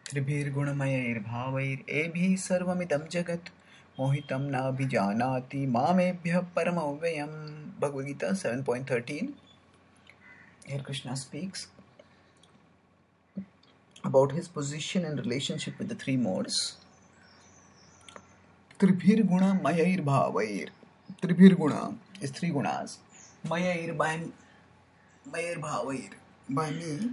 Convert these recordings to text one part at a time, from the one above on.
त्रिभिर्गुणमयैर्भावैरेभिः सर्वमिदं जगत् मोहितं नाभिजानाति मामेभ्यः परमव्ययम्. Bhagavad Gita 7.13. Here Krishna speaks about his position and relationship with the three modes. Tribhirgunamayairbhavair. Tribhirguna is three gunas. Mayair by Mayairbhavair by me.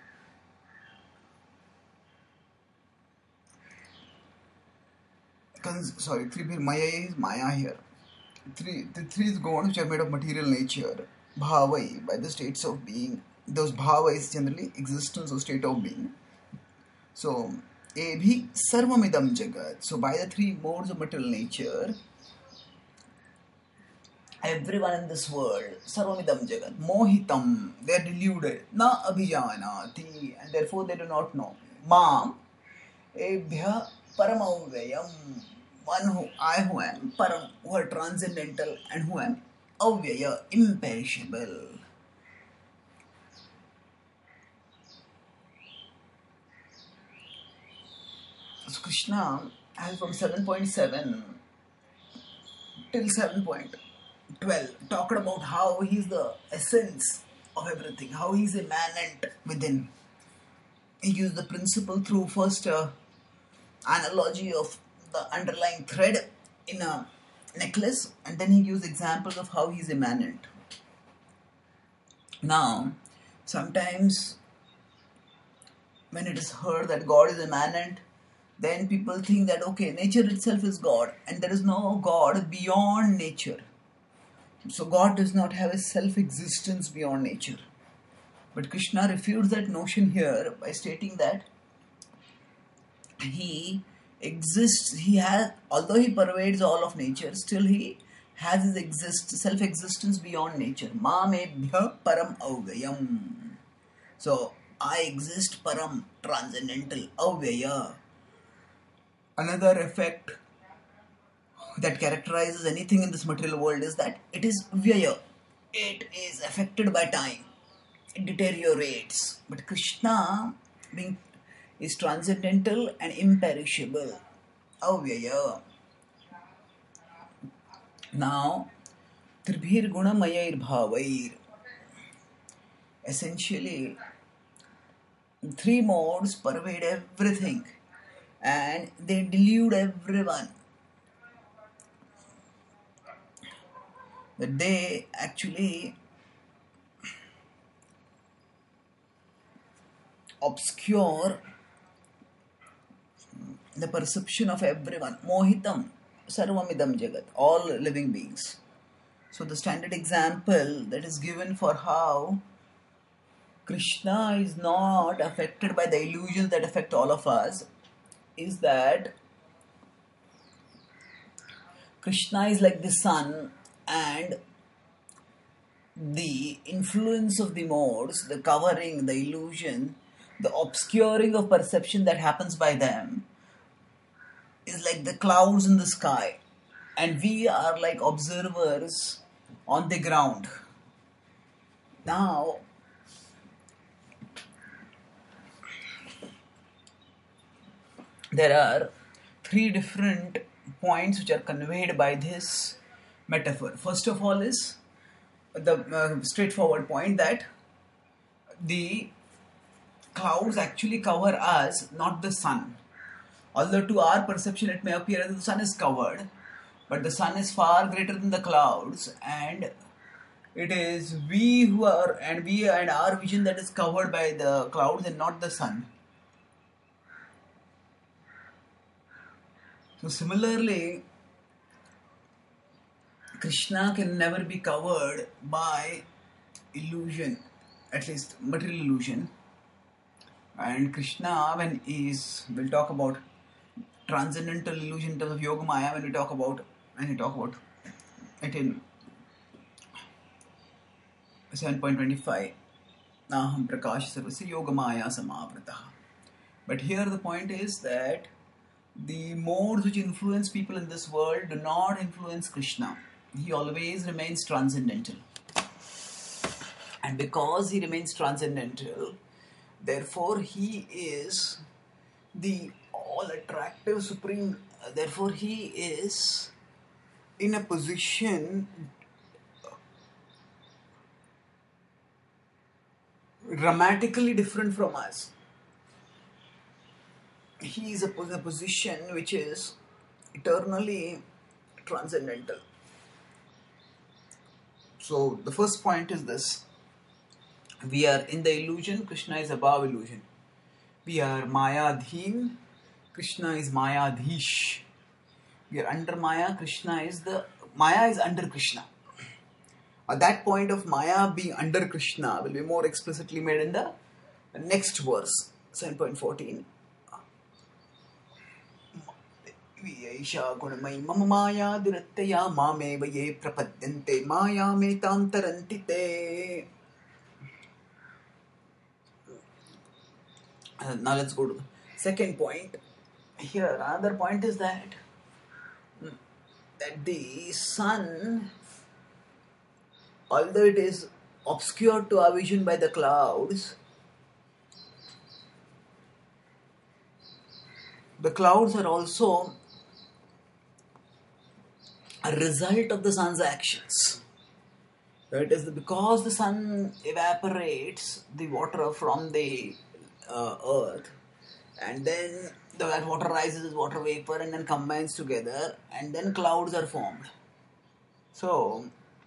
Tribhir Maya is Maya here. The three gunas which are made of material nature. Bhavai by the states of being. Those bhava is generally existence or state of being. So Abhi Sarvamidam Jagat. So by the three modes of material nature, everyone in this world, Sarvamidam Jagat, Mohitam, they are deluded, Na Abhijanati, and therefore they do not know. Mam, Ebhya Paramavayam, one who am Param, who are transcendental, and who am Avyaya, imperishable. So Krishna has from 7.7 till 7.12 talked about how he is the essence of everything, how he is immanent within. He used the principle through first analogy of the underlying thread in a necklace, and then he used examples of how he is immanent. Now, sometimes when it is heard that God is immanent, then people think that okay, nature itself is God and there is no God beyond nature. So God does not have a self-existence beyond nature. But Krishna refutes that notion here by stating that he exists, although he pervades all of nature, still he has his self-existence beyond nature. Mamebhya param avyayam. So I exist param, transcendental, avyaya. Another effect that characterizes anything in this material world is that it is vyaya. It is affected by time. It deteriorates. But Krishna is transcendental and imperishable. Avyaya. Now, Tribhir Gunamayair Bhavair. Essentially, three modes pervade everything and they delude everyone. That they actually obscure the perception of everyone. Mohitam, Sarvamidam Jagat, all living beings. So the standard example that is given for how Krishna is not affected by the illusions that affect all of us is that Krishna is like the sun, and the influence of the modes, the covering, the illusion, the obscuring of perception that happens by them is like the clouds in the sky, and we are like observers on the ground. Now, there are three different points which are conveyed by this metaphor. First of all is the straightforward point that the clouds actually cover us, not the sun. Although to our perception it may appear that the sun is covered, but the sun is far greater than the clouds, and it is we and our vision that is covered by the clouds and not the sun. So similarly, Krishna can never be covered by illusion, at least material illusion. And Krishna, we'll talk about transcendental illusion in terms of Yogamaya, when we talk about it in 7.25, Naham Prakash Sarvasya Yogamaya Samavrataha. But here the point is that the modes which influence people in this world do not influence Krishna. He always remains transcendental. And because he remains transcendental, therefore he is the all attractive supreme. Therefore, he is in a position dramatically different from us. He is in a position which is eternally transcendental. So the first point is this: we are in the illusion, Krishna is above illusion. We are Mayadheen, Krishna is Mayadhish. We are under Maya, Maya is under Krishna. At that point of Maya being under Krishna will be more explicitly made in the next verse, 7.14. Vyaisha gunamai mama maya durattaya mameva ye prapadyante maya metantarantite. Now let's go to the second point. Here, another point is that the sun, although it is obscured to our vision by the clouds are also a result of the sun's actions. It is because the sun evaporates the water from the earth, and then that water rises as water vapor and then combines together, and then clouds are formed. So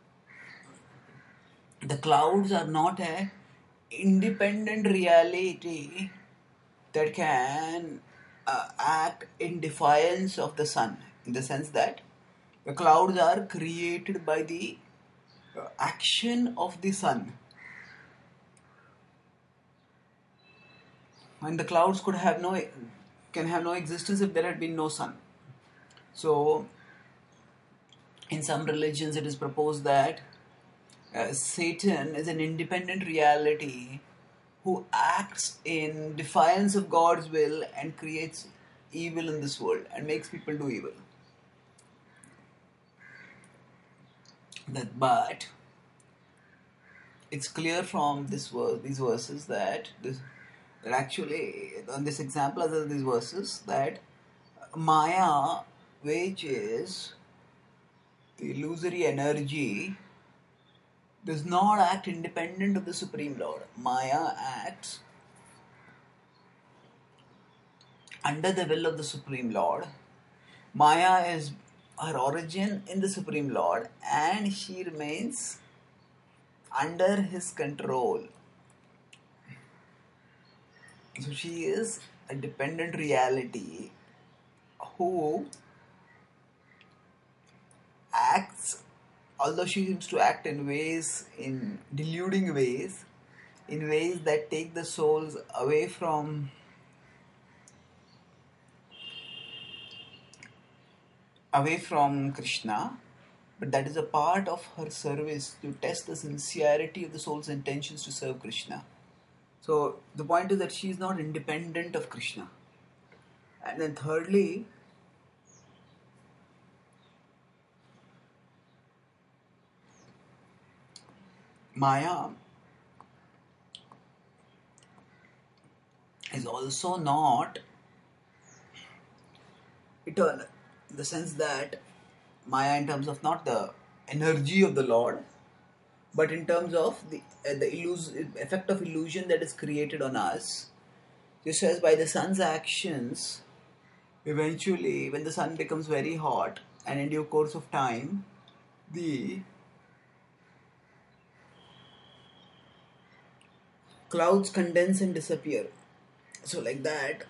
the clouds are not an independent reality that can act in defiance of the sun, in the sense that the clouds are created by the action of the sun, and the clouds can have no existence if there had been no sun. So in some religions it is proposed that Satan is an independent reality who acts in defiance of God's will and creates evil in this world and makes people do evil. But it's clear from these verses that actually, on this example of these verses, that Maya, which is the illusory energy, does not act independent of the Supreme Lord. Maya acts under the will of the Supreme Lord. Maya is her origin in the Supreme Lord, and she remains under his control. So she is a dependent reality who acts, although she seems to act in deluding ways, in ways that take the souls away from Krishna, but that is a part of her service to test the sincerity of the soul's intentions to serve Krishna. So the point is that she is not independent of Krishna. And then thirdly, Maya is also not eternal, in the sense that Maya, in terms of not the energy of the Lord, but in terms of the effect of illusion that is created on us, just as by the sun's actions, eventually when the sun becomes very hot and in due course of time, the clouds condense and disappear. So like that,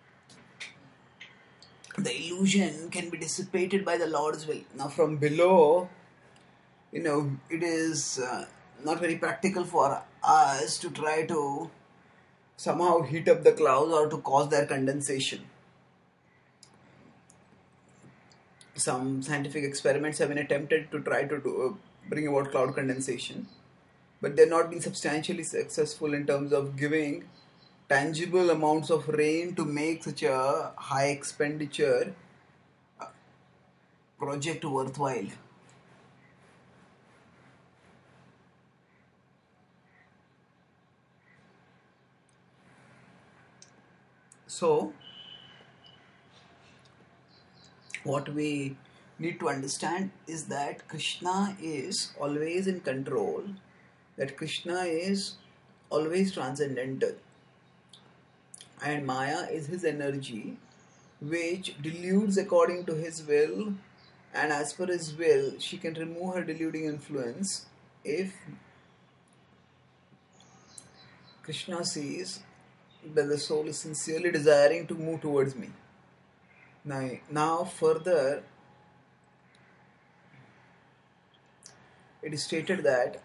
the illusion can be dissipated by the Lord's will. Now from below, it is not very practical for us to try to somehow heat up the clouds or to cause their condensation. Some scientific experiments have been attempted to try to bring about cloud condensation, but they've not been substantially successful in terms of giving tangible amounts of rain to make such a high expenditure project worthwhile. So what we need to understand is that Krishna is always in control, that Krishna is always transcendental, and Maya is his energy which deludes according to his will, and as per his will, she can remove her deluding influence if Krishna sees that the soul is sincerely desiring to move towards me. Now further, it is stated that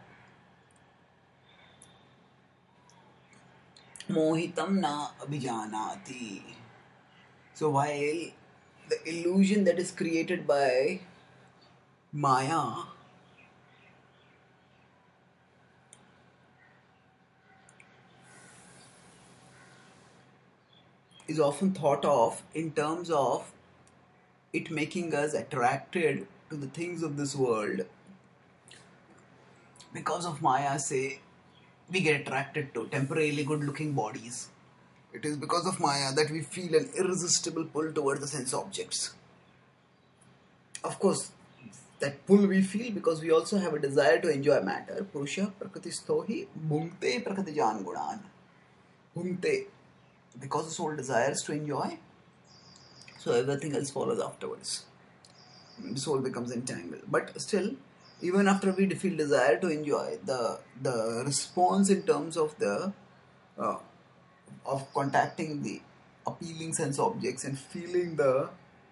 mohitam na abhijanati. So while the illusion that is created by Maya is often thought of in terms of it making us attracted to the things of this world, because of Maya, say, we get attracted to temporarily good looking bodies. It is because of Maya that we feel an irresistible pull towards the sense objects. Of course, that pull we feel because we also have a desire to enjoy matter. Purusha prakritistohi bhungte prakritijan gunan. Bhungte. Because the soul desires to enjoy, so everything else follows afterwards. The soul becomes entangled. But still, even after we feel desire to enjoy, the response in terms of the of contacting the appealing sense objects and feeling the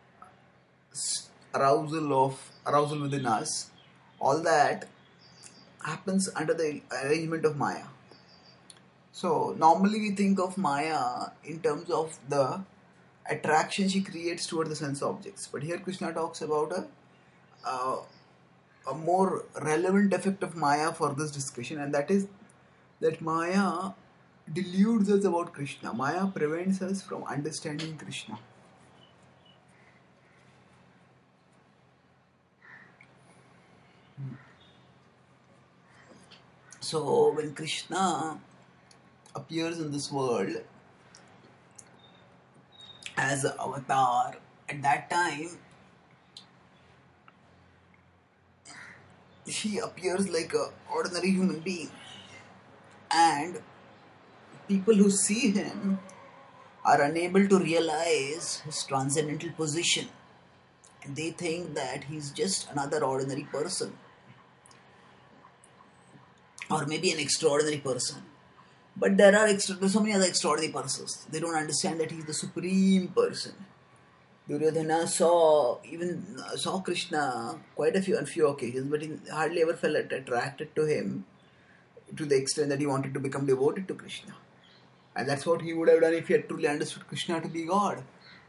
arousal within us, all that happens under the arrangement of Maya. So normally we think of Maya in terms of the attraction she creates toward the sense objects, but here Krishna talks about a more relevant effect of Maya for this discussion, and that is that Maya deludes us about Krishna. Maya prevents us from understanding Krishna. So when Krishna appears in this world as an avatar, at that time he appears like an ordinary human being, and people who see him are unable to realize his transcendental position. They think that he's just another ordinary person, or maybe an extraordinary person. But there's so many other extraordinary persons. They don't understand that he's the supreme person. Duryodhana saw Krishna quite on few occasions, but he hardly ever felt attracted to him to the extent that he wanted to become devoted to Krishna. And that's what he would have done if he had truly understood Krishna to be God.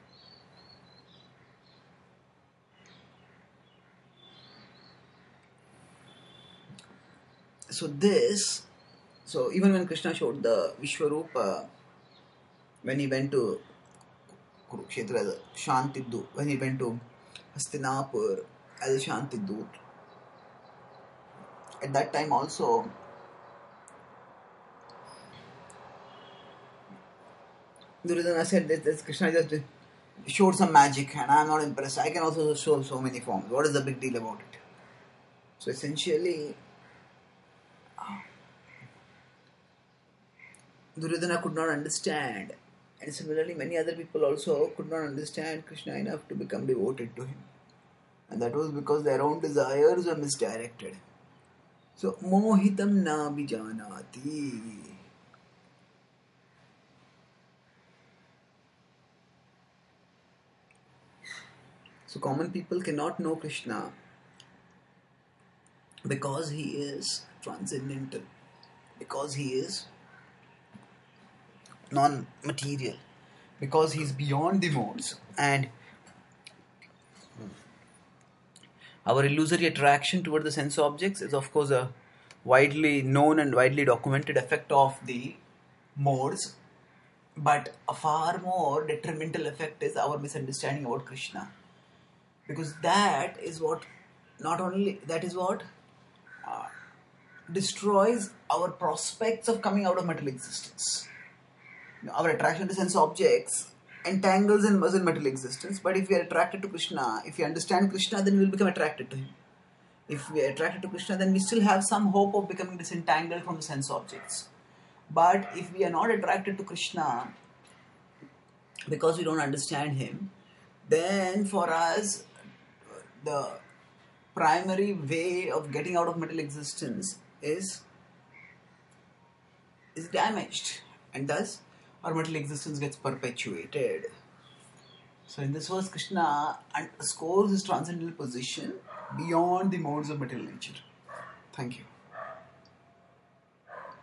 So even when Krishna showed the Vishwarupa, when he went to Kurukshetra as a Shantidut, when he went to Hastinapur as a Shantidut, at that time also, Duryodhana said that Krishna just showed some magic and I am not impressed. I can also show so many forms. What is the big deal about it? So essentially, Duryodhana could not understand, and similarly many other people also could not understand Krishna enough to become devoted to him. And that was because their own desires were misdirected. So, mohitam na bijanati. So, common people cannot know Krishna because he is transcendental, because he is non-material, because he is beyond the modes, and our illusory attraction toward the sense objects is of course a widely known and widely documented effect of the modes, but a far more detrimental effect is our misunderstanding about Krishna, because that is what destroys our prospects of coming out of material existence. Our attraction to sense objects entangles in material existence. But if we are attracted to Krishna, if we understand Krishna, then we will become attracted to him. If we are attracted to Krishna, then we still have some hope of becoming disentangled from the sense objects. But if we are not attracted to Krishna because we don't understand him, then for us the primary way of getting out of material existence is damaged, and thus our material existence gets perpetuated. So in this verse, Krishna underscores his transcendental position beyond the modes of material nature. Thank you.